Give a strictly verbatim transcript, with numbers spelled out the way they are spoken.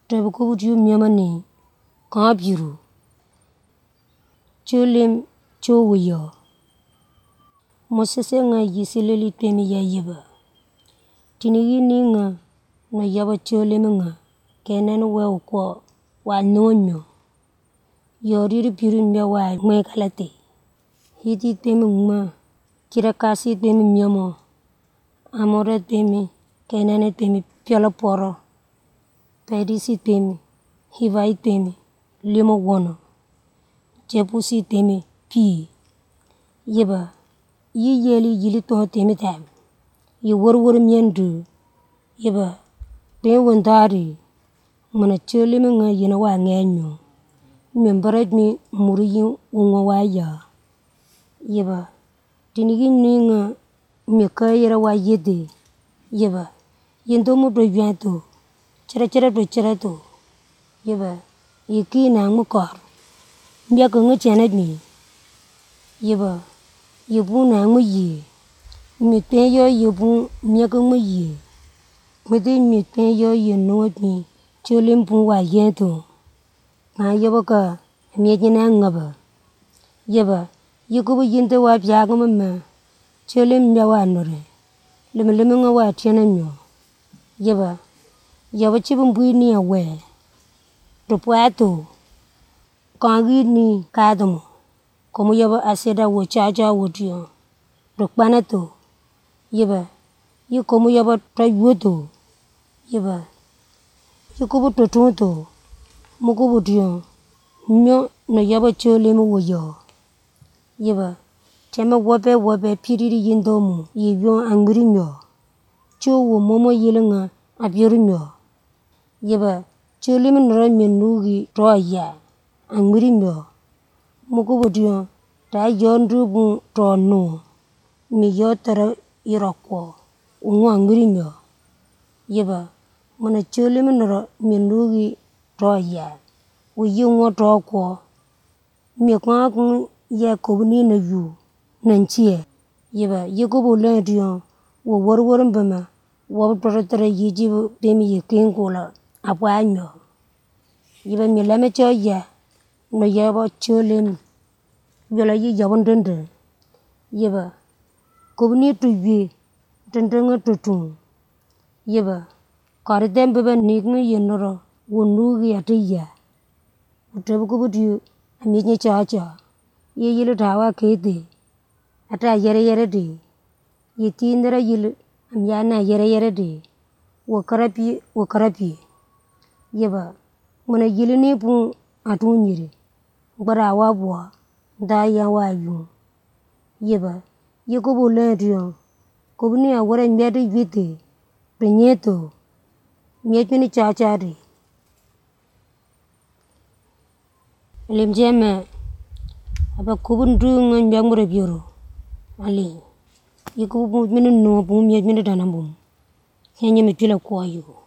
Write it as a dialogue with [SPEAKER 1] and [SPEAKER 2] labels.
[SPEAKER 1] Tabu kubu tiu miamani kabiru. Cholim chowiyo. Mosese nga yisilili temi ya yiba. Tinigi ni nga na yaba cholim nga kenene we ukwa wa nonyo. Yoriri piru mia wa mwe kalate. Hiti temi ngma kira kasi temi miamo. Amore temi kenene temi piala poro. Pedisi temi hivai temi limo wono. Jepusi temi pi. Yiba yi yeli yili toho temi tam. Yi warwar miendu. Yiba ten wendari. Mana cholim nga yina wa ngenyo. Membaret mi muri yi unwa wa ya. Yiba tinigi ni nga mi kayira wa yede. Yiba yindo mu do yuanto. Chira chira do chira to. Yiba yiki na ngukor. Mbya ka ngu chanat mi. Yiba yibu na ngu yi. Mi ten yo yibu mbya ka ngu yi. Midi mi ten yo yi nuot mi. Cholim pu wa yento. Nga yiba ka mbya jina ngaba. Yiba yikubu yinte wa pyaga mama. Cholim mbya wa nore. Lima lima nga wa tiana nyo. Yiba yaba chibu mbui ni ya we. Tupwato. Kangi ni kadamo. Komu yaba aseda wo chacha wo tiyo. Rukpana to. Yiba yikomu yaba trayuto. Yiba yikubu tutunto. Mukubu tiyo. Myo na yaba cholim wo yo. Yiba tema wape wape piriri yindomu. Yibion angmiri myo. Cho wo momo yili nga abiru myo. Yiba cholim nara menugi toa ya. Angmiri myo. Mukubu tiyo. Ta yondrubu toa no. Mi yotara irokwo. Unwa angmiri myo. Yiba mana cholim nara menugi toa ya. Uyi unwa toa kwa. Mi kwa kung ya kubuni na yu. Nanchie. Yiba yikubu len tiyo. Wo warwar mbama. Wabutara tara yijibu temi yikin kula. Apwa myo. Yiba mi lame cho ya. Na yaba cholim. Yola yi yabon dende. Yiba kubuni tuwe. Dende nga tutun. Yiba karite mbaba nikme yenoro. Wonugi ati ya. Utabu kubu tiyo. Aminye cha cha. Ye yili tawa kete. Ata yere yere de. Yitindara yili. Amyana yere yere de. Wakarapi wakarapi. Yiba mana yili nipu atu nyiri. Mbara wabwa. Da ya wa yu. Yiba yikubu len tiyo. Kubuni ya wara mbedi vite. Rinyeto. Myetmini cha cha de. Limjeme. Aba kubun du nga mbyamure bioro. Ali. Yikubu minu no bu myetmini danambum. Kenye mitila kwa yu.